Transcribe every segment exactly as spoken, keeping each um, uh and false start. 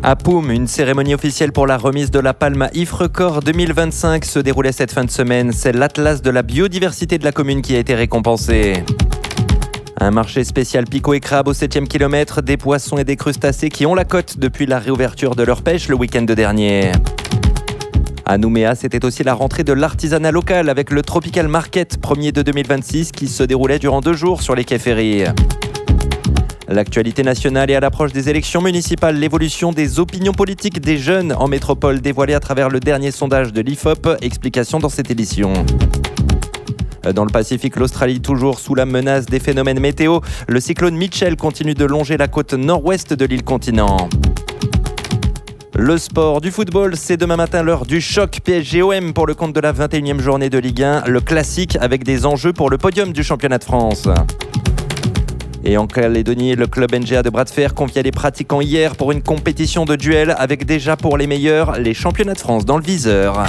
À Poum, une cérémonie officielle pour la remise de la palme à IFRECOR deux mille vingt-cinq se déroulait cette fin de semaine. C'est l'Atlas de la biodiversité de la commune qui a été récompensé. Un marché spécial picot et crabe au septième kilomètre, des poissons et des crustacés qui ont la cote depuis la réouverture de leur pêche le week-end dernier. À Nouméa, c'était aussi la rentrée de l'artisanat local avec le Tropical Market, premier de deux mille vingt-six, qui se déroulait durant deux jours sur les quais ferrés. L'actualité nationale et à l'approche des élections municipales, l'évolution des opinions politiques des jeunes en métropole dévoilée à travers le dernier sondage de l'I F O P. Explication dans cette édition. Dans le Pacifique, l'Australie toujours sous la menace des phénomènes météo. Le cyclone Mitchell continue de longer la côte nord-ouest de l'île continent. Le sport du football, c'est demain matin l'heure du choc P S G O M pour le compte de la vingt et unième journée de Ligue un. Le classique avec des enjeux pour le podium du championnat de France. Et en Calédonie, le club N G A de bras de fer conviait les pratiquants hier pour une compétition de duel avec déjà pour les meilleurs les championnats de France dans le viseur.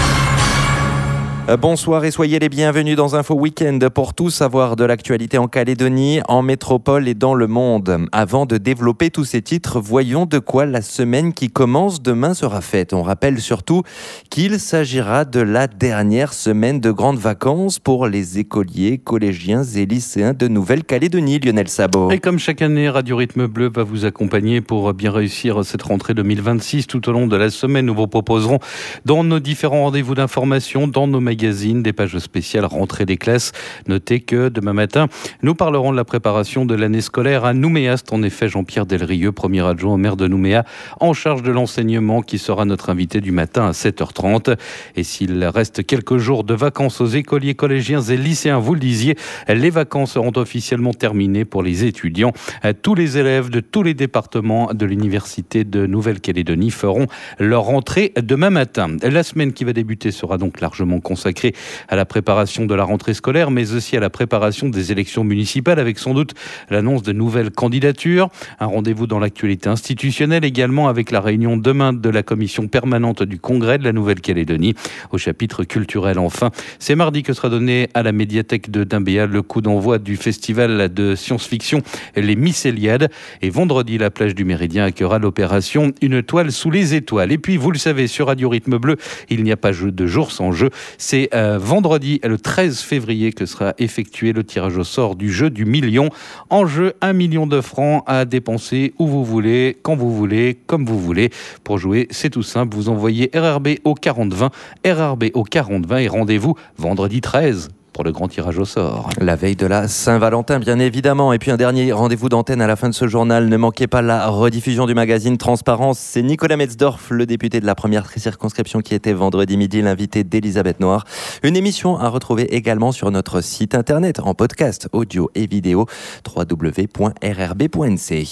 Bonsoir et soyez les bienvenus dans Info Week-end pour tout savoir de l'actualité en Calédonie, en métropole et dans le monde. Avant de développer tous ces titres, voyons de quoi la semaine qui commence demain sera faite. On rappelle surtout qu'il s'agira de la dernière semaine de grandes vacances pour les écoliers, collégiens et lycéens de Nouvelle-Calédonie. Lionel Sabot. Et comme chaque année, Radio Rythme Bleu va vous accompagner pour bien réussir cette rentrée deux mille vingt-six. Tout au long de la semaine, nous vous proposerons dans nos différents rendez-vous d'information, dans nos magazines, des pages spéciales rentrée des classes. Notez que demain matin, nous parlerons de la préparation de l'année scolaire à Nouméa. C'est en effet Jean-Pierre Delrieux, premier adjoint au maire de Nouméa, en charge de l'enseignement, qui sera notre invité du matin à sept heures trente. Et s'il reste quelques jours de vacances aux écoliers, collégiens et lycéens, vous le disiez, les vacances seront officiellement terminées pour les étudiants. Tous les élèves de tous les départements de l'Université de Nouvelle-Calédonie feront leur rentrée demain matin. La semaine qui va débuter sera donc largement consacrée à la préparation de la rentrée scolaire, mais aussi à la préparation des élections municipales, avec sans doute l'annonce de nouvelles candidatures. Un rendez-vous dans l'actualité institutionnelle également, avec la réunion demain de la commission permanente du Congrès de la Nouvelle-Calédonie. Au chapitre culturel, enfin, c'est mardi que sera donné à la médiathèque de Dimbéa le coup d'envoi du festival de science-fiction Les Mycéliades. Et vendredi, la plage du Méridien accueillera l'opération Une toile sous les étoiles. Et puis, vous le savez, sur Radio Rythme Bleu, il n'y a pas de jour sans jeu. C'est euh, vendredi, le treize février, que sera effectué le tirage au sort du jeu du million. En jeu, un million de francs à dépenser où vous voulez, quand vous voulez, comme vous voulez. Pour jouer, c'est tout simple. Vous envoyez R R B au quarante vingt, R R B au quarante vingt et rendez-vous vendredi treize. Pour le grand tirage au sort. La veille de la Saint-Valentin, bien évidemment. Et puis un dernier rendez-vous d'antenne à la fin de ce journal. Ne manquez pas la rediffusion du magazine Transparence. C'est Nicolas Metzdorf, le député de la première circonscription, qui était vendredi midi l'invité d'Elisabeth Noir. Une émission à retrouver également sur notre site internet, en podcast, audio et vidéo, w w w point r r b point n c.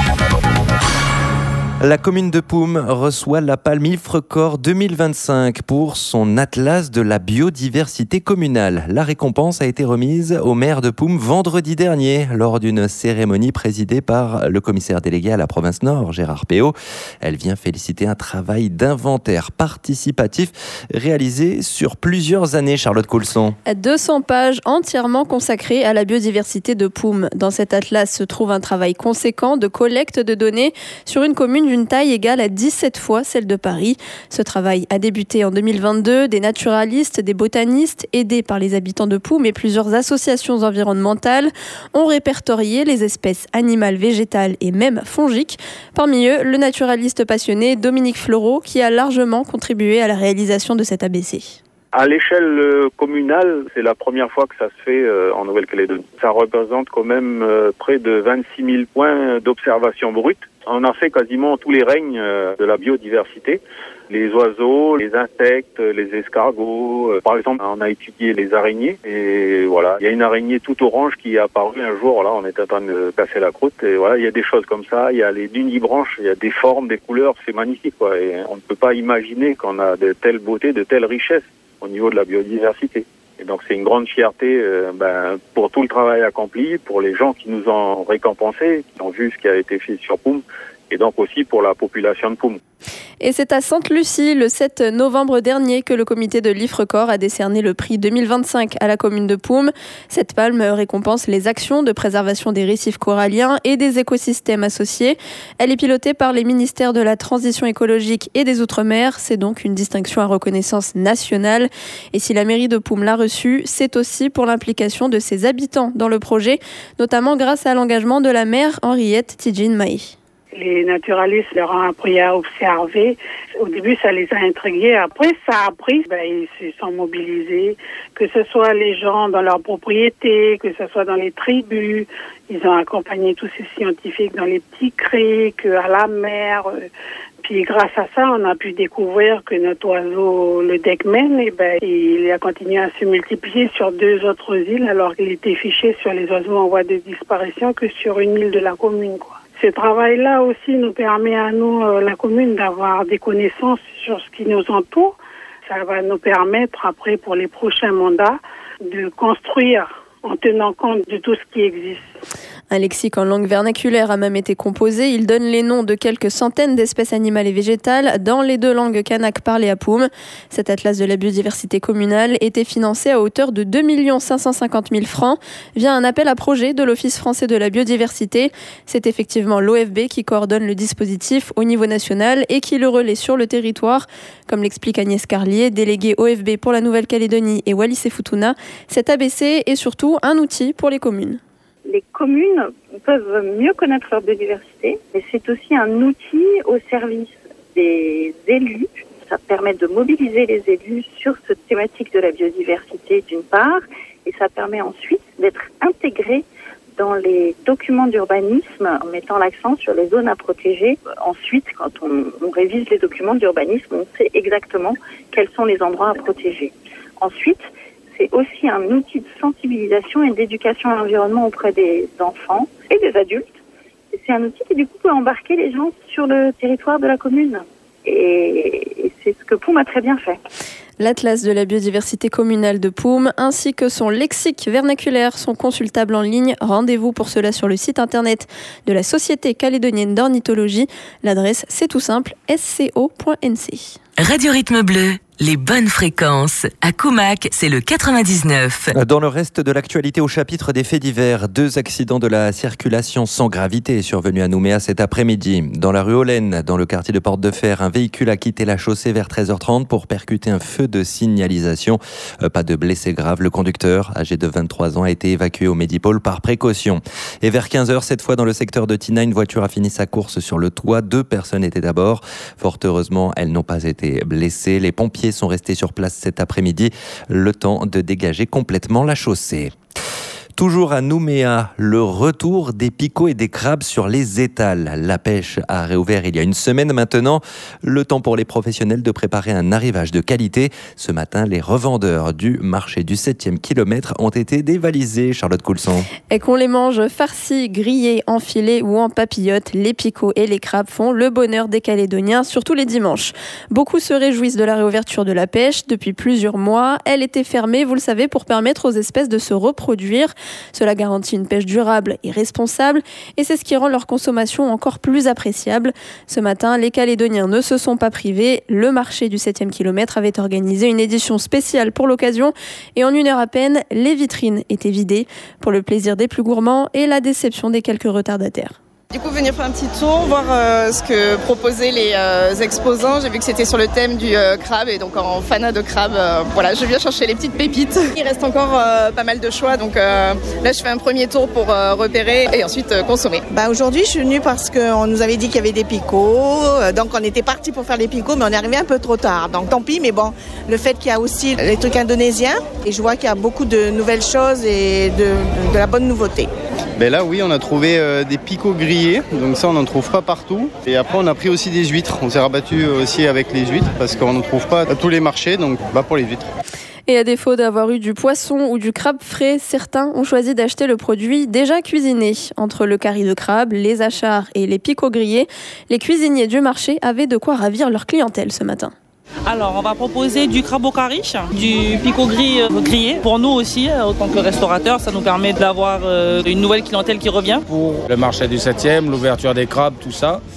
La commune de Poum reçoit la palme IFRECOR deux mille vingt-cinq pour son atlas de la biodiversité communale. La récompense a été remise au maire de Poum vendredi dernier lors d'une cérémonie présidée par le commissaire délégué à la province Nord, Gérard Péot. Elle vient féliciter un travail d'inventaire participatif réalisé sur plusieurs années. Charlotte Coulson. deux cents pages entièrement consacrées à la biodiversité de Poum. Dans cet atlas se trouve un travail conséquent de collecte de données sur une commune d'une taille égale à dix-sept fois celle de Paris. Ce travail a débuté en deux mille vingt-deux. Des naturalistes, des botanistes, aidés par les habitants de Poum et plusieurs associations environnementales, ont répertorié les espèces animales, végétales et même fongiques. Parmi eux, le naturaliste passionné Dominique Fleureau, qui a largement contribué à la réalisation de cet A B C. À l'échelle communale, c'est la première fois que ça se fait euh, en Nouvelle-Calédonie. Ça représente quand même euh, près de vingt-six mille points d'observation brute. On a fait quasiment tous les règnes euh, de la biodiversité. Les oiseaux, les insectes, les escargots. Euh, par exemple, on a étudié les araignées. Et voilà, il y a une araignée toute orange qui est apparue un jour. Là, on était en train de casser la croûte. Et voilà, il y a des choses comme ça. Il y a les nunibranches, il y a des formes, des couleurs. C'est magnifique, quoi. Et on ne peut pas imaginer qu'on a de telles beautés, de telles richesses au niveau de la biodiversité. Et donc c'est une grande fierté euh, ben, pour tout le travail accompli, pour les gens qui nous ont récompensés, qui ont vu ce qui a été fait sur Poum. et donc aussi pour la population de Poum. Et c'est à Sainte-Lucie, le sept novembre dernier, que le comité de l'Ifrecore a décerné le prix deux mille vingt-cinq à la commune de Poum. Cette palme récompense les actions de préservation des récifs coralliens et des écosystèmes associés. Elle est pilotée par les ministères de la Transition écologique et des Outre-mer. C'est donc une distinction à reconnaissance nationale. Et si la mairie de Poum l'a reçue, c'est aussi pour l'implication de ses habitants dans le projet, notamment grâce à l'engagement de la maire Henriette Tidjine-Maï. Les naturalistes leur ont appris à observer. Au début, ça les a intrigués. Après, ça a pris. Ben, ils se sont mobilisés, que ce soit les gens dans leurs propriétés, que ce soit dans les tribus. Ils ont accompagné tous ces scientifiques dans les petits criques, à la mer. Puis grâce à ça, on a pu découvrir que notre oiseau, le Deckman, eh ben, il a continué à se multiplier sur deux autres îles, alors qu'il était fiché sur les oiseaux en voie de disparition que sur une île de la commune, quoi. Ce travail-là aussi nous permet à nous, euh, la commune, d'avoir des connaissances sur ce qui nous entoure. Ça va nous permettre, après, pour les prochains mandats, de construire en tenant compte de tout ce qui existe. Un lexique en langue vernaculaire a même été composé. Il donne les noms de quelques centaines d'espèces animales et végétales dans les deux langues kanak parlées à Poum. Cet atlas de la biodiversité communale était financé à hauteur de deux millions cinq cent cinquante mille francs via un appel à projet de l'Office français de la biodiversité. C'est effectivement l'O F B qui coordonne le dispositif au niveau national et qui le relaie sur le territoire. Comme l'explique Agnès Carlier, déléguée O F B pour la Nouvelle-Calédonie et Wallis-et-Futuna, cet A B C est surtout un outil pour les communes. Les communes peuvent mieux connaître leur biodiversité, mais c'est aussi un outil au service des élus. Ça permet de mobiliser les élus sur cette thématique de la biodiversité d'une part, et ça permet ensuite d'être intégré dans les documents d'urbanisme en mettant l'accent sur les zones à protéger. Ensuite, quand on, on révise les documents d'urbanisme, on sait exactement quels sont les endroits à protéger. Ensuite, c'est aussi un outil de sensibilisation et d'éducation à l'environnement auprès des enfants et des adultes. Et c'est un outil qui, du coup, peut embarquer les gens sur le territoire de la commune. Et, et c'est ce que Poum a très bien fait. L'Atlas de la biodiversité communale de Poum ainsi que son lexique vernaculaire sont consultables en ligne. Rendez-vous pour cela sur le site internet de la Société calédonienne d'ornithologie. L'adresse, c'est tout simple, s c o point n c. Radio Rythme Bleu, les bonnes fréquences. À Coumac, c'est le quatre-vingt-dix-neuf. Dans le reste de l'actualité au chapitre des faits divers, deux accidents de la circulation sans gravité survenus à Nouméa cet après-midi. Dans la rue Hollen, dans le quartier de Porte-de-Fer, un véhicule a quitté la chaussée vers treize heures trente pour percuter un feu de signalisation. Euh, pas de blessés graves. Le conducteur, âgé de vingt-trois ans, a été évacué au Medipôle par précaution. Et vers quinze heures, cette fois dans le secteur de Tina, une voiture a fini sa course sur le toit. Deux personnes étaient à bord. Fort heureusement, elles n'ont pas été blessées. Les pompiers sont restés sur place cet après-midi, le temps de dégager complètement la chaussée. Toujours à Nouméa, le retour des picots et des crabes sur les étals. La pêche a réouvert il y a une semaine maintenant. Le temps pour les professionnels de préparer un arrivage de qualité. Ce matin, les revendeurs du marché du septième kilomètre ont été dévalisés. Charlotte Coulson. Et qu'on les mange farcis, grillés, enfilés ou en papillotes, les picots et les crabes font le bonheur des Calédoniens, surtout les dimanches. Beaucoup se réjouissent de la réouverture de la pêche. Depuis plusieurs mois, elle était fermée, vous le savez, pour permettre aux espèces de se reproduire. Cela garantit une pêche durable et responsable et c'est ce qui rend leur consommation encore plus appréciable. Ce matin, les Calédoniens ne se sont pas privés. Le marché du septième kilomètre avait organisé une édition spéciale pour l'occasion et en une heure à peine, les vitrines étaient vidées pour le plaisir des plus gourmands et la déception des quelques retardataires. Du coup, venir faire un petit tour, voir euh, ce que proposaient les euh, exposants. J'ai vu que c'était sur le thème du euh, crabe et donc en fanat de crabe, euh, voilà, je viens chercher les petites pépites. Il reste encore euh, pas mal de choix, donc euh, là je fais un premier tour pour euh, repérer et ensuite euh, consommer. Bah aujourd'hui, je suis venue parce qu'on nous avait dit qu'il y avait des picots, euh, donc on était parti pour faire les picots, mais on est arrivé un peu trop tard. Donc tant pis, mais bon, le fait qu'il y a aussi les trucs indonésiens et je vois qu'il y a beaucoup de nouvelles choses et de, de, de la bonne nouveauté. Ben là, oui, on a trouvé euh, des picots grillés, donc ça, on n'en trouve pas partout. Et après, on a pris aussi des huîtres. On s'est rabattu aussi avec les huîtres parce qu'on n'en trouve pas à tous les marchés, donc bah pour les huîtres. Et à défaut d'avoir eu du poisson ou du crabe frais, certains ont choisi d'acheter le produit déjà cuisiné. Entre le curry de crabe, les achards et les picots grillés, les cuisiniers du marché avaient de quoi ravir leur clientèle ce matin. Alors, on va proposer du crabe au curry, du picot gris euh, grillé. Pour nous aussi, en tant que restaurateur, ça nous permet d'avoir euh, une nouvelle clientèle qui revient. Pour le marché du septième, l'ouverture des crabes, tout ça,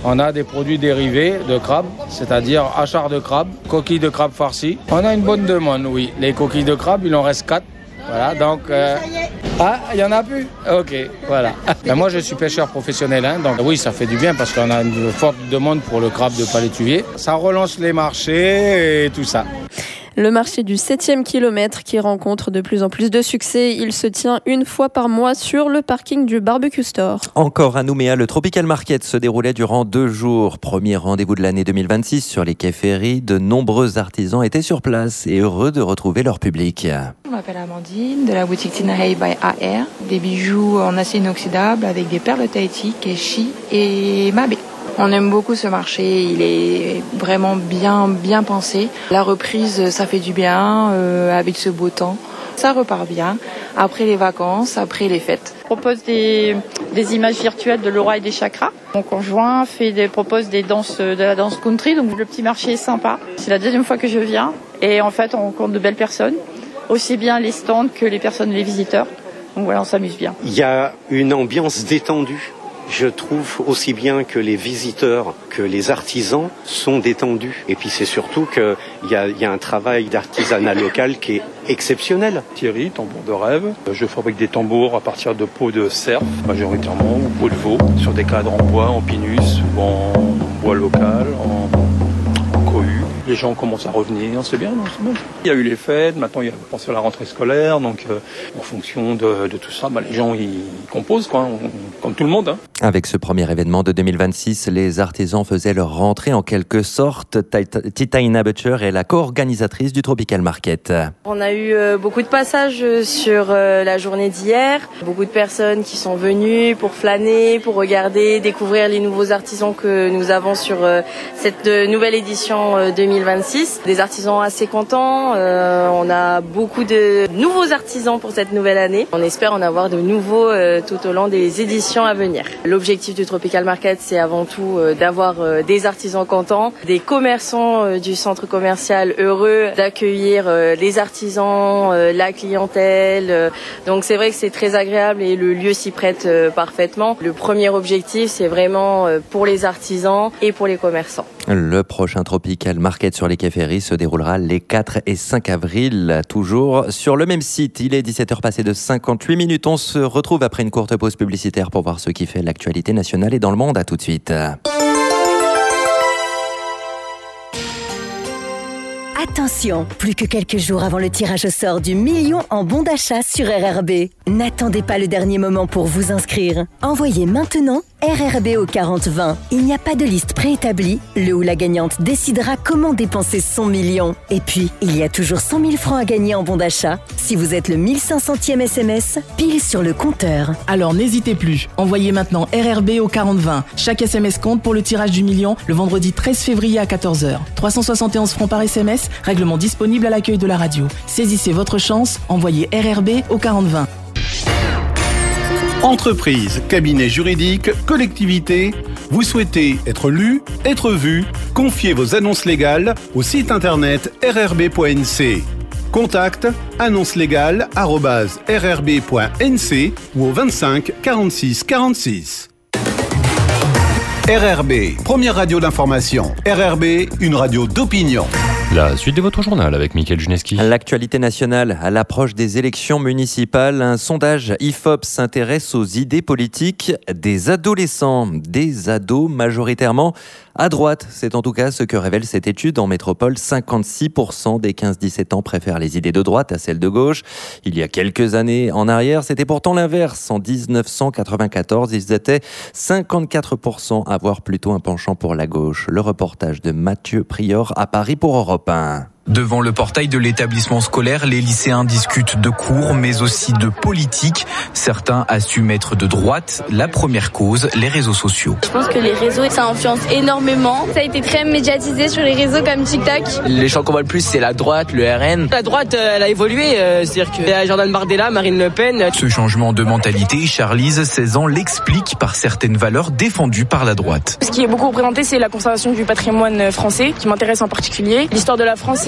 On a des produits dérivés de crabe, c'est-à-dire hachard de crabe, coquilles de crabe farcies. On a une bonne demande, oui. Les coquilles de crabe, il en reste quatre. Voilà, donc... Euh... Ah, il n'y en a plus? Ok, voilà. Ben moi, je suis pêcheur professionnel, hein, donc oui, ça fait du bien parce qu'on a une forte demande pour le crabe de palétuvier. Ça relance les marchés et tout ça. Le marché du septième kilomètre qui rencontre de plus en plus de succès. Il se tient une fois par mois sur le parking du Barbecue Store. Encore à Nouméa, le Tropical Market se déroulait durant deux jours. Premier rendez-vous de l'année deux mille vingt-six sur les quais Ferry. De nombreux artisans étaient sur place et heureux de retrouver leur public. Je m'appelle Amandine, de la boutique Tinahei by A R. Des bijoux en acier inoxydable avec des perles de Tahiti, Keshi et Mabé. On aime beaucoup ce marché, il est vraiment bien bien pensé. La reprise, ça fait du bien euh, avec ce beau temps. Ça repart bien après les vacances, après les fêtes. On propose des, des images virtuelles de l'aura et des chakras. Mon conjoint fait des, propose des danses, de la danse country, donc le petit marché est sympa. C'est la deuxième fois que je viens et en fait on rencontre de belles personnes, aussi bien les stands que les personnes, les visiteurs. Donc voilà, on s'amuse bien. Il y a une ambiance détendue. Je trouve aussi bien que les visiteurs, que les artisans sont détendus. Et puis c'est surtout qu'il y a, y a un travail d'artisanat local qui est exceptionnel. Thierry, tambour de rêve. Je fabrique des tambours à partir de peaux de cerf, majoritairement, ou peaux de veau, sur des cadres en bois, en pinus, ou en bois local, en, en cohue. Les gens commencent à revenir, c'est bien, non, c'est bien. Il y a eu les fêtes, maintenant il y a pensé à la rentrée scolaire, donc euh, en fonction de, de tout ça, bah, les gens ils composent, quoi, on, comme tout le monde. Hein. Avec ce premier événement de deux mille vingt-six, les artisans faisaient leur rentrée en quelque sorte. Titaina Butcher est la co-organisatrice du Tropical Market. On a eu euh, beaucoup de passages sur euh, la journée d'hier, beaucoup de personnes qui sont venues pour flâner, pour regarder, découvrir les nouveaux artisans que nous avons sur euh, cette euh, nouvelle édition euh, deux mille vingt-six. Des artisans assez contents, euh, on a beaucoup de nouveaux artisans pour cette nouvelle année. On espère en avoir de nouveaux euh, tout au long des éditions à venir. L'objectif du Tropical Market, c'est avant tout euh, d'avoir euh, des artisans contents, des commerçants euh, du centre commercial heureux d'accueillir euh, les artisans, euh, la clientèle. Euh, donc c'est vrai que c'est très agréable et le lieu s'y prête euh, parfaitement. Le premier objectif, c'est vraiment euh, pour les artisans et pour les commerçants. Le prochain Tropical Market sur les quais Ferry se déroulera les quatre et cinq avril, toujours sur le même site. Il est dix-sept heures passées de cinquante-huit minutes. On se retrouve après une courte pause publicitaire pour voir ce qui fait l'actualité nationale et dans le monde. À tout de suite. Attention, plus que quelques jours avant le tirage au sort du million en bons d'achat sur R R B. N'attendez pas le dernier moment pour vous inscrire. Envoyez maintenant R R B au quarante vingt. Il n'y a pas de liste préétablie. Le ou la gagnante décidera comment dépenser son million. Et puis, il y a toujours cent mille francs à gagner en bons d'achat. Si vous êtes le mille cinq centième S M S, pile sur le compteur. Alors n'hésitez plus. Envoyez maintenant R R B au quarante vingt. Chaque S M S compte pour le tirage du million le vendredi treize février à quatorze heures. trois cent soixante et onze francs par S M S. Règlement disponible à l'accueil de la radio. Saisissez votre chance, envoyez R R B au quarante vingt. Entreprise, cabinet juridique, collectivité, vous souhaitez être lu, être vu, confiez vos annonces légales au site internet r r b point n c. Contact annonce légale arobase r r b point n c ou au vingt-cinq quarante-six quarante-six. R R B, première radio d'information. R R B, une radio d'opinion. La suite de votre journal avec Mickaël Juneski. L'actualité nationale à l'approche des élections municipales. Un sondage I F O P s'intéresse aux idées politiques des adolescents. Des ados majoritairement à droite. C'est en tout cas ce que révèle cette étude en métropole. cinquante-six pour cent des quinze dix-sept ans préfèrent les idées de droite à celles de gauche. Il y a quelques années en arrière, c'était pourtant l'inverse. En dix-neuf cent quatre-vingt-quatorze, ils étaient cinquante-quatre pour cent à avoir plutôt un penchant pour la gauche. Le reportage de Mathieu Prior à Paris pour Europe un. Devant le portail de l'établissement scolaire, les lycéens discutent de cours, mais aussi de politique. Certains assument être de droite. La première cause, les réseaux sociaux. Je pense que les réseaux, ça influence énormément. Ça a été très médiatisé sur les réseaux comme TikTok. Les gens qu'on voit le plus, c'est la droite, le R N. La droite, elle a évolué. Euh, c'est-à-dire qu'il y a Jordan Bardella, Marine Le Pen. Ce changement de mentalité, Charlize, seize ans, l'explique par certaines valeurs défendues par la droite. Ce qui est beaucoup représenté, c'est la conservation du patrimoine français, qui m'intéresse en particulier. L'histoire de la France est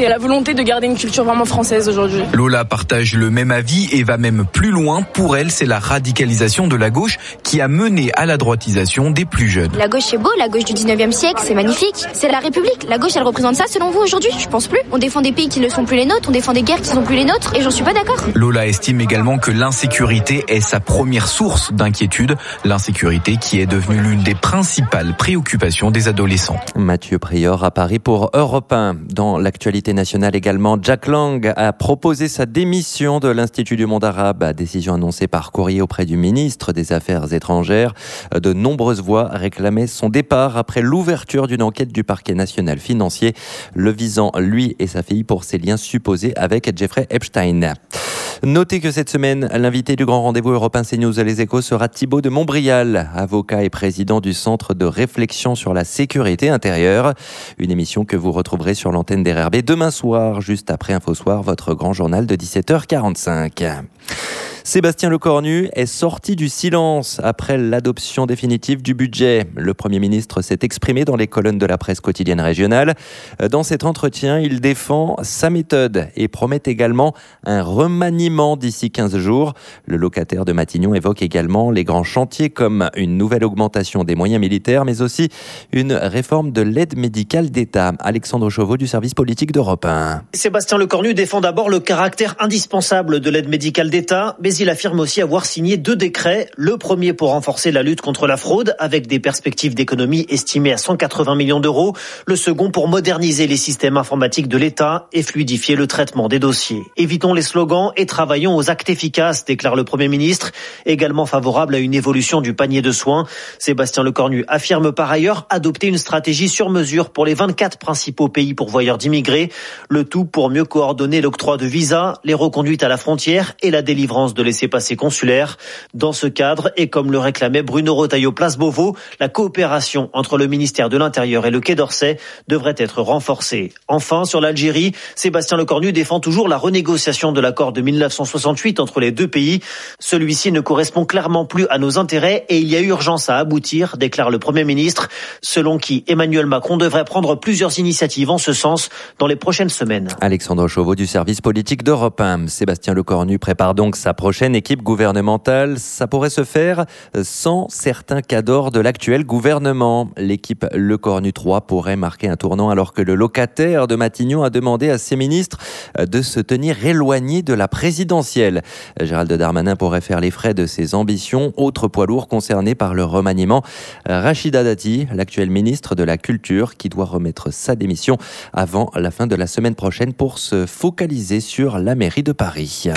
et la volonté de garder une culture vraiment française aujourd'hui. Lola partage le même avis et va même plus loin. Pour elle, c'est la radicalisation de la gauche qui a mené à la droitisation des plus jeunes. La gauche c'est beau, la gauche du dix-neuvième siècle, c'est magnifique. C'est la République. La gauche, elle représente ça selon vous aujourd'hui? Je pense plus. On défend des pays qui ne sont plus les nôtres, on défend des guerres qui ne sont plus les nôtres et j'en suis pas d'accord. Lola estime également que l'insécurité est sa première source d'inquiétude. L'insécurité qui est devenue l'une des principales préoccupations des adolescents. Mathieu Prior à Paris pour Europe un. Dans l'actualité nationale également, Jack Lang a proposé sa démission de l'Institut du monde arabe. Décision annoncée par courrier auprès du ministre des Affaires étrangères. De nombreuses voix réclamaient son départ après l'ouverture d'une enquête du parquet national financier, le visant lui et sa fille pour ses liens supposés avec Jeffrey Epstein. Notez que cette semaine, l'invité du grand rendez-vous Europe un CNews Les Échos sera Thibaut de Montbrial, avocat et président du Centre de réflexion sur la sécurité intérieure. Une émission que vous retrouverez sur l'antenne d'R R B demain soir, juste après Infosoir, votre grand journal de dix-sept heures quarante-cinq. Sébastien Lecornu est sorti du silence après l'adoption définitive du budget. Le Premier ministre s'est exprimé dans les colonnes de la presse quotidienne régionale. Dans cet entretien, il défend sa méthode et promet également un remaniement d'ici quinze jours. Le locataire de Matignon évoque également les grands chantiers comme une nouvelle augmentation des moyens militaires, mais aussi une réforme de l'aide médicale d'État. Alexandre Chauveau du service politique d'Europe un. Sébastien Lecornu défend d'abord le caractère indispensable de l'aide médicale d'État, mais il affirme aussi avoir signé deux décrets. Le premier pour renforcer la lutte contre la fraude, avec des perspectives d'économie estimées à cent quatre-vingts millions d'euros. Le second pour moderniser les systèmes informatiques de l'État et fluidifier le traitement des dossiers. Évitons les slogans et travaillons aux actes efficaces, déclare le Premier ministre, également favorable à une évolution du panier de soins. Sébastien Lecornu affirme par ailleurs adopter une stratégie sur mesure pour les vingt-quatre principaux pays pourvoyeurs d'immigrés. Le tout pour mieux coordonner l'octroi de visas, les reconduites à la frontière et la délivrance de laissez-passer consulaires. Dans ce cadre, et comme le réclamait Bruno Retailleau Place Beauvau, la coopération entre le ministère de l'Intérieur et le Quai d'Orsay devrait être renforcée. Enfin, sur l'Algérie, Sébastien Lecornu défend toujours la renégociation de l'accord de mille neuf cent soixante-huit entre les deux pays. Celui-ci ne correspond clairement plus à nos intérêts et il y a urgence à aboutir, déclare le Premier ministre, selon qui Emmanuel Macron devrait prendre plusieurs initiatives en ce sens dans les prochaines semaines. Alexandre Chauveau du service politique d'Europe un. Sébastien Lecornu prépare donc sa prochaine équipe gouvernementale. Ça pourrait se faire sans certains cadors de l'actuel gouvernement. L'équipe Lecornu trois pourrait marquer un tournant alors que le locataire de Matignon a demandé à ses ministres de se tenir éloignés de la présidentielle. Gérald Darmanin pourrait faire les frais de ses ambitions. Autre poids lourd concerné par le remaniement, Rachida Dati, l'actuelle ministre de la Culture, qui doit remettre sa démission avant la fin de la semaine prochaine pour se focaliser sur la mairie de Paris.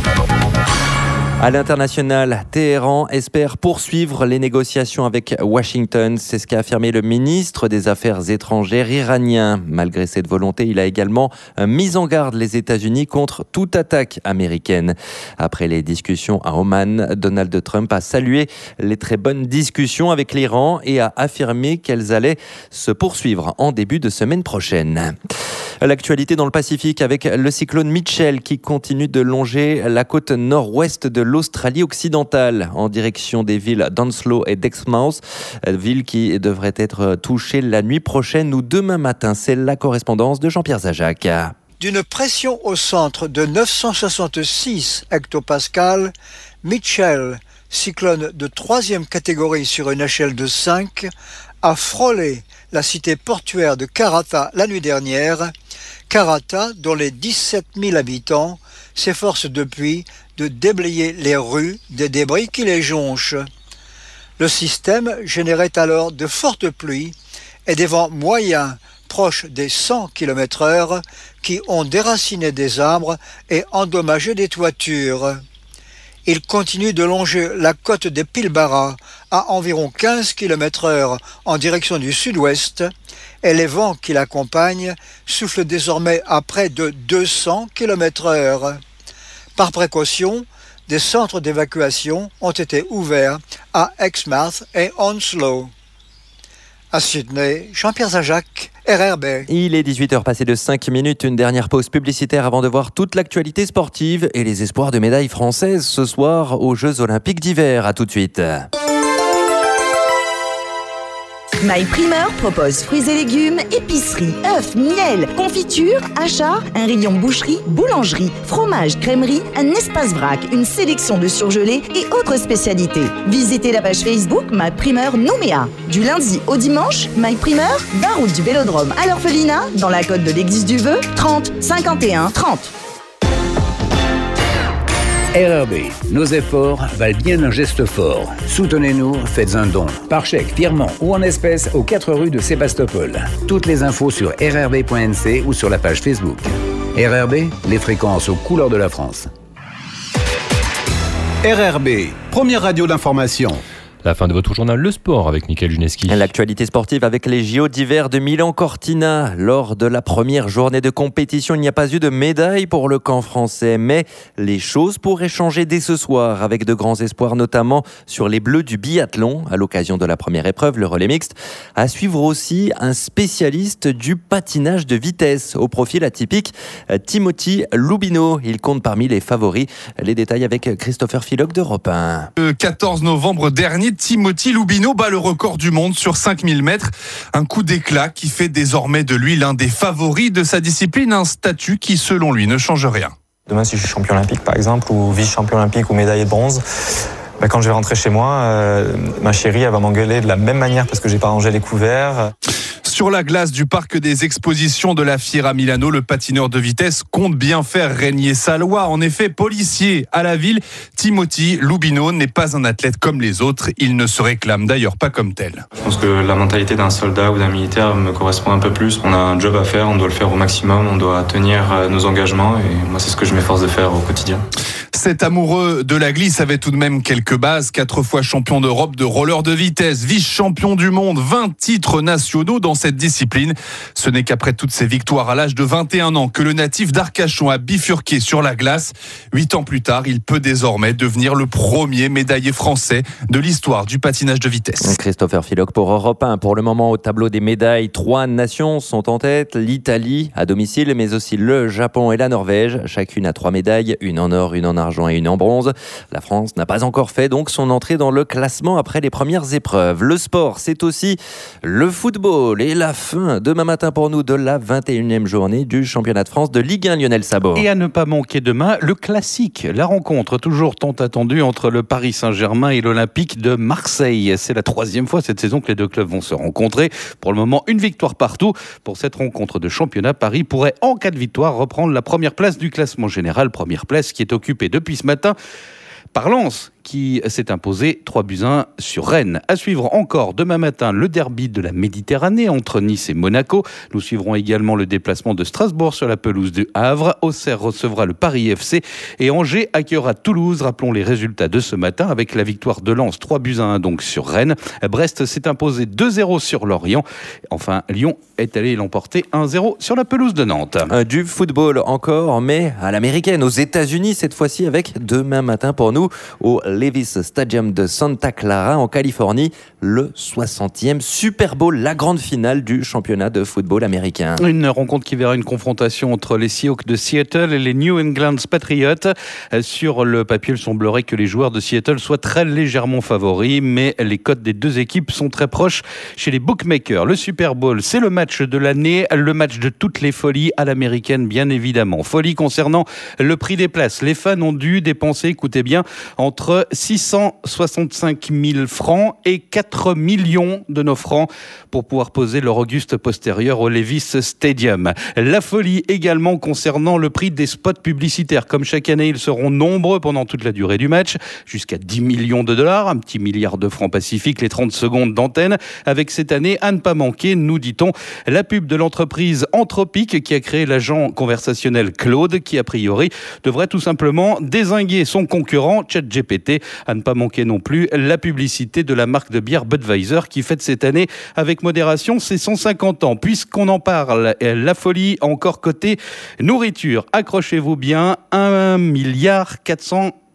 À l'international, Téhéran espère poursuivre les négociations avec Washington. C'est ce qu'a affirmé le ministre des Affaires étrangères iranien. Malgré cette volonté, il a également mis en garde les États-Unis contre toute attaque américaine. Après les discussions à Oman, Donald Trump a salué les très bonnes discussions avec l'Iran et a affirmé qu'elles allaient se poursuivre en début de semaine prochaine. L'actualité dans le Pacifique avec le cyclone Mitchell qui continue de longer la côte nord-ouest de l'Australie occidentale en direction des villes d'Onslow et d'Exmouth, villes qui devraient être touchées la nuit prochaine ou demain matin. C'est la correspondance de Jean-Pierre Zajac. D'une pression au centre de neuf cent soixante-six hectopascales, Mitchell, cyclone de troisième catégorie sur une échelle de cinq, a frôlé la cité portuaire de Karratha la nuit dernière. Karratha, dont les dix-sept mille habitants, s'efforce depuis de déblayer les rues des débris qui les jonchent. Le système générait alors de fortes pluies et des vents moyens proches des cent kilomètres heure qui ont déraciné des arbres et endommagé des toitures. Il continue de longer la côte des Pilbara à environ quinze kilomètres heure en direction du sud-ouest et les vents qui l'accompagnent soufflent désormais à près de deux cents kilomètres heure. Par précaution, des centres d'évacuation ont été ouverts à Exmouth et Onslow. À Sydney, Jean-Pierre Zajac, R R B. Il est dix-huit heures passées de cinq minutes, une dernière pause publicitaire avant de voir toute l'actualité sportive et les espoirs de médailles françaises ce soir aux Jeux Olympiques d'hiver. À tout de suite. MyPrimeur propose fruits et légumes, épicerie, œufs, miel, confiture, achats, un rayon boucherie, boulangerie, fromage, crèmerie, un espace vrac, une sélection de surgelés et autres spécialités. Visitez la page Facebook MyPrimeur Nouméa. Du lundi au dimanche, MyPrimeur, vingt route du Vélodrome à l'Orphelinat, dans la côte de l'église du Vœu, trente cinquante et un trente. R R B, nos efforts valent bien un geste fort. Soutenez-nous, faites un don. Par chèque, virement ou en espèces aux quatre rues de Sébastopol. Toutes les infos sur r r b point n c ou sur la page Facebook. R R B, les fréquences aux couleurs de la France. R R B, première radio d'information. La fin de votre journal Le Sport avec Mickaël Juneski. L'actualité sportive avec les J O d'hiver de Milan-Cortina. Lors de la première journée de compétition, il n'y a pas eu de médaille pour le camp français. Mais les choses pourraient changer dès ce soir avec de grands espoirs, notamment sur les Bleus du biathlon. À l'occasion de la première épreuve, le relais mixte. À suivre aussi un spécialiste du patinage de vitesse au profil atypique, Timothy Lubino. Il compte parmi les favoris. Les détails avec Christopher Philoc d'Europe un. Le quatorze novembre dernier, Timothy Lubino bat le record du monde sur cinq mille mètres. Un coup d'éclat qui fait désormais de lui l'un des favoris de sa discipline, un statut qui selon lui ne change rien. Demain, si je suis champion olympique par exemple, ou vice-champion olympique ou médaillé de bronze, bah, quand je vais rentrer chez moi, euh, ma chérie elle va m'engueuler de la même manière parce que j'ai pas rangé les couverts. Sur la glace du parc des expositions de la Fiera Milano, le patineur de vitesse compte bien faire régner sa loi. En effet, policier à la ville, Timothy Lubino n'est pas un athlète comme les autres. Il ne se réclame d'ailleurs pas comme tel. Je pense que la mentalité d'un soldat ou d'un militaire me correspond un peu plus. On a un job à faire, on doit le faire au maximum, on doit tenir nos engagements et moi c'est ce que je m'efforce de faire au quotidien. Cet amoureux de la glisse avait tout de même quelques bases. Quatre fois champion d'Europe de roller de vitesse, vice-champion du monde, vingt titres nationaux dans cette discipline. Ce n'est qu'après toutes ces victoires à l'âge de vingt et un ans que le natif d'Arcachon a bifurqué sur la glace. Huit ans plus tard, il peut désormais devenir le premier médaillé français de l'histoire du patinage de vitesse. Christopher Philoc pour Europe un. Pour le moment, au tableau des médailles, trois nations sont en tête. L'Italie à domicile, mais aussi le Japon et la Norvège. Chacune a trois médailles, une en or, une en argent et une en bronze. La France n'a pas encore fait donc son entrée dans le classement après les premières épreuves. Le sport, c'est aussi le football et la fin demain matin pour nous de la vingt et unième journée du championnat de France de Ligue un. Lionel Sabot. Et à ne pas manquer demain, le classique, la rencontre toujours tant attendue entre le Paris Saint-Germain et l'Olympique de Marseille. C'est la troisième fois cette saison que les deux clubs vont se rencontrer. Pour le moment, une victoire partout. Pour cette rencontre de championnat, Paris pourrait, en cas de victoire, reprendre la première place du classement général. Première place qui est occupée depuis ce matin par Lens, qui s'est imposé trois buts à un sur Rennes. À suivre encore demain matin le derby de la Méditerranée entre Nice et Monaco. Nous suivrons également le déplacement de Strasbourg sur la pelouse du Havre. Auxerre recevra le Paris F C et Angers accueillera Toulouse. Rappelons les résultats de ce matin avec la victoire de Lens, trois buts à un donc sur Rennes. Brest s'est imposé deux zéro sur Lorient. Enfin, Lyon est allé l'emporter un zéro sur la pelouse de Nantes. Euh, du football encore, mais à l'américaine, aux États-Unis cette fois-ci, avec demain matin pour nous au Levi's Stadium de Santa Clara en Californie, le soixantième Super Bowl, la grande finale du championnat de football américain. Une rencontre qui verra une confrontation entre les Seahawks de Seattle et les New England Patriots. Sur le papier, il semblerait que les joueurs de Seattle soient très légèrement favoris, mais les cotes des deux équipes sont très proches chez les bookmakers. Le Super Bowl, c'est le match de l'année, le match de toutes les folies à l'américaine, bien évidemment. Folie concernant le prix des places. Les fans ont dû dépenser, écoutez bien, entre six cent soixante-cinq mille francs et quatre millions de nos francs pour pouvoir poser leur auguste postérieur au Levi's Stadium. La folie également concernant le prix des spots publicitaires. Comme chaque année, ils seront nombreux pendant toute la durée du match, jusqu'à dix millions de dollars, un petit milliard de francs pacifiques, les trente secondes d'antenne. Avec cette année, à ne pas manquer, nous dit-on, la pub de l'entreprise Anthropic qui a créé l'agent conversationnel Claude, qui a priori devrait tout simplement dézinguer son concurrent ChatGPT. À ne pas manquer non plus la publicité de la marque de bière Budweiser qui fête cette année avec modération ses cent cinquante ans. Puisqu'on en parle, la folie encore côté nourriture. Accrochez-vous bien, un milliard quatre cents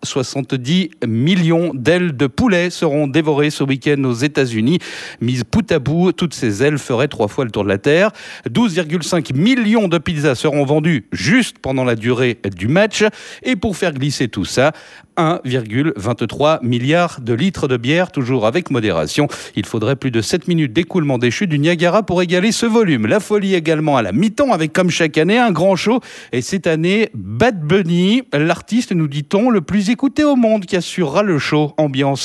soixante-dix millions d'ailes de poulet seront dévorées ce week-end aux États-Unis. Mise bout à bout, toutes ces ailes feraient trois fois le tour de la Terre. douze virgule cinq millions de pizzas seront vendues juste pendant la durée du match. Et pour faire glisser tout ça, un virgule vingt-trois milliard de litres de bière, toujours avec modération. Il faudrait plus de sept minutes d'écoulement des chutes du Niagara pour égaler ce volume. La folie également à la mi-temps avec, comme chaque année, un grand show. Et cette année, Bad Bunny, l'artiste, nous dit-on, le plus écouté au monde, qui assurera le show ambiance.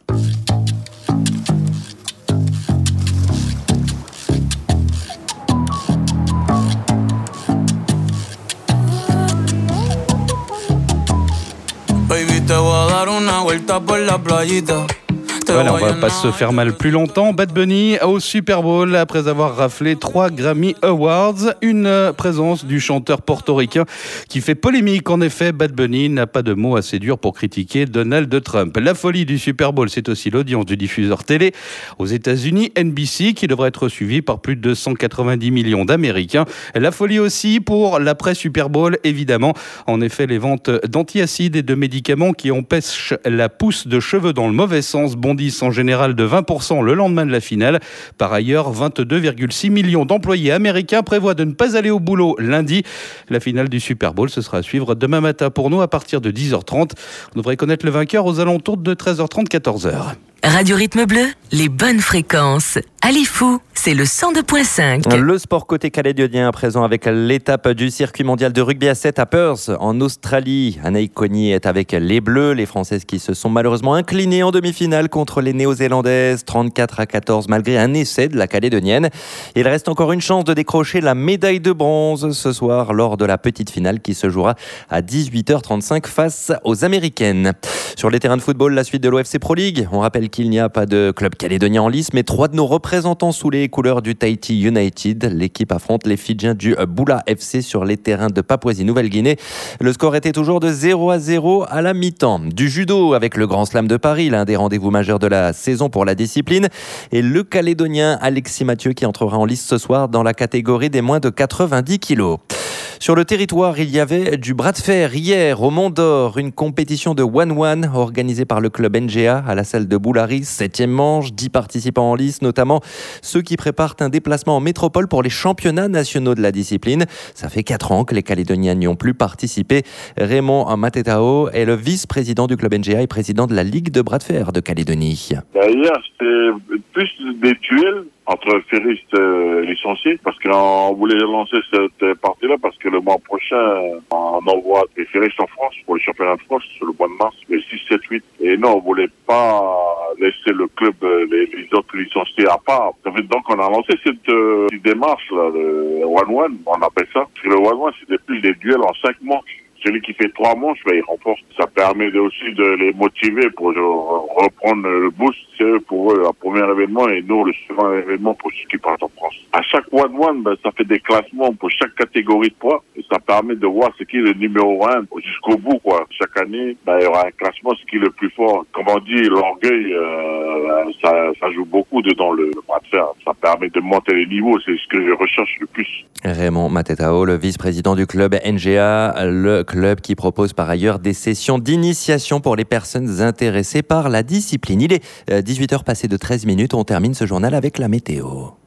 Baby, te voy a dar una vuelta por la playita. Voilà, on va pas se faire mal plus longtemps. Bad Bunny au Super Bowl après avoir raflé trois Grammy Awards. Une présence du chanteur portoricain qui fait polémique. En effet, Bad Bunny n'a pas de mots assez durs pour critiquer Donald Trump. La folie du Super Bowl, c'est aussi l'audience du diffuseur télé aux États-Unis, N B C, qui devrait être suivi par plus de cent quatre-vingt-dix millions d'Américains. La folie aussi pour l'après Super Bowl, évidemment. En effet, les ventes d'antiacides et de médicaments qui empêchent la pousse de cheveux dans le mauvais sens bondissent en général de vingt pour cent le lendemain de la finale. Par ailleurs, vingt-deux virgule six millions d'employés américains prévoient de ne pas aller au boulot lundi. La finale du Super Bowl, ce sera à suivre demain matin pour nous à partir de dix heures trente. On devrait connaître le vainqueur aux alentours de treize heures trente, quatorze heures. Radio Rythme Bleu, les bonnes fréquences. Alifou, c'est le cent deux virgule cinq. Le sport côté calédonien à présent avec l'étape du circuit mondial de rugby à sept à Perth en Australie. Anaïk Cogny est avec les Bleus, les Françaises qui se sont malheureusement inclinées en demi-finale contre les Néo-Zélandaises, trente-quatre à quatorze malgré un essai de la calédonienne. Il reste encore une chance de décrocher la médaille de bronze ce soir lors de la petite finale qui se jouera à dix-huit heures trente-cinq face aux Américaines. Sur les terrains de football, la suite de l'O F C Pro League. On rappelle qu'il n'y a pas de club calédonien en lice, mais trois de nos représentants sous les couleurs du Tahiti United. L'équipe affronte les Fidjiens du Bula F C sur les terrains de Papouasie-Nouvelle-Guinée. Le score était toujours de zéro à zéro à la mi-temps. Du judo avec le Grand Slam de Paris, l'un des rendez-vous majeurs de la saison pour la discipline. Et le Calédonien Alexis Mathieu qui entrera en lice ce soir dans la catégorie des moins de quatre-vingt-dix kilos. Sur le territoire, il y avait du bras de fer hier au Mont d'Or, une compétition de one-one organisée par le club N G A à la salle de Boularis, septième manche, dix participants en lice, notamment ceux qui préparent un déplacement en métropole pour les championnats nationaux de la discipline. Ça fait quatre ans que les Calédoniens n'y ont plus participé. Raymond Matetao est le vice-président du club N G A et président de la Ligue de bras de fer de Calédonie. Hier, c'était plus des duels entre ferristes euh, licenciés, parce qu'on voulait lancer cette partie-là, parce que le mois prochain, on envoie des ferristes en France pour le championnat de France, sur le mois de mars, le six, sept, huit. Et non, on voulait pas laisser le club, les, les autres licenciés à part. Donc on a lancé cette euh, démarche-là, le one-one, on appelle ça. Parce que le one-one, c'était plus des duels en cinq manches. Celui qui fait trois manches, ben, il remporte. Ça permet aussi de les motiver pour reprendre le boost. C'est eux pour eux le premier événement et nous le second événement pour ceux qui partent en France. À chaque one-one, ben, ça fait des classements pour chaque catégorie de poids et ça permet de voir ce qui est le numéro un jusqu'au bout, quoi. Chaque année, ben, il y aura un classement, ce qui est le plus fort. Comme on dit, l'orgueil, euh, ça, ça joue beaucoup dedans le, le bras de fer. Ça permet de monter les niveaux. C'est ce que je recherche le plus. Raymond Matetao, le vice-président du club N G A, le club qui propose par ailleurs des sessions d'initiation pour les personnes intéressées par la discipline. Il est dix-huit heures passées de treize minutes. On termine ce journal avec la météo.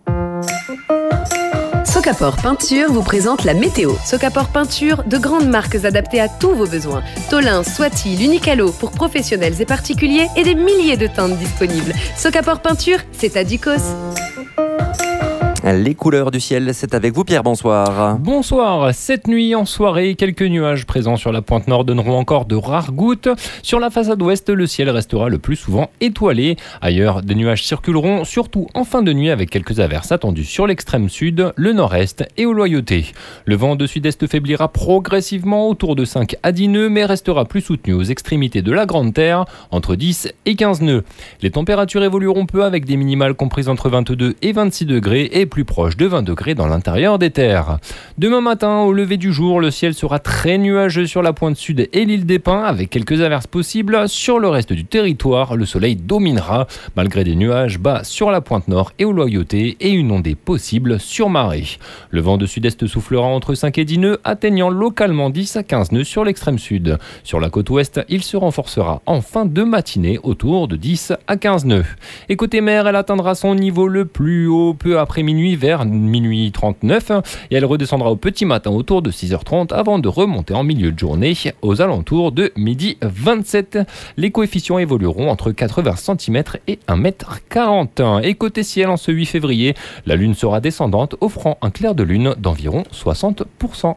Socapor Peinture vous présente la météo. Socapor Peinture, de grandes marques adaptées à tous vos besoins. Tolin, Swati, L'Unicalo pour professionnels et particuliers et des milliers de teintes disponibles. Socapor Peinture, c'est à Ducos. Les couleurs du ciel, c'est avec vous Pierre, bonsoir. Bonsoir, cette nuit en soirée, quelques nuages présents sur la pointe nord donneront encore de rares gouttes. Sur la façade ouest, le ciel restera le plus souvent étoilé. Ailleurs, des nuages circuleront, surtout en fin de nuit avec quelques averses attendues sur l'extrême sud, le nord-est et aux Loyautés. Le vent de sud-est faiblira progressivement autour de cinq à dix nœuds, mais restera plus soutenu aux extrémités de la Grande Terre, entre dix et quinze nœuds. Les températures évolueront peu avec des minimales comprises entre vingt-deux et vingt-six degrés et plus proche de vingt degrés dans l'intérieur des terres. Demain matin, au lever du jour, le ciel sera très nuageux sur la pointe sud et l'île des Pins, avec quelques averses possibles. Sur le reste du territoire, le soleil dominera, malgré des nuages bas sur la pointe nord et au Loyauté et une ondée possible sur marée. Le vent de sud-est soufflera entre cinq et dix nœuds, atteignant localement dix à quinze nœuds sur l'extrême sud. Sur la côte ouest, il se renforcera en fin de matinée autour de dix à quinze nœuds. Et côté mer, elle atteindra son niveau le plus haut peu après minuit, vers minuit trente-neuf, et elle redescendra au petit matin autour de six heures trente avant de remonter en milieu de journée aux alentours de midi vingt-sept. Les coefficients évolueront entre quatre-vingts centimètres et un mètre quarante. Et côté ciel, en ce huit février, la lune sera descendante, offrant un clair de lune d'environ soixante pour cent.